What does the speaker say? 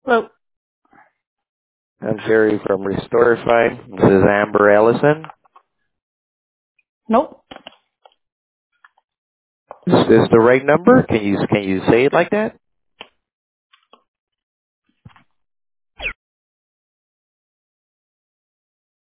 Hello. I'm Jerry from Restorify. This is Amber Ellison. Nope. Is this the right number? Can you say it like that?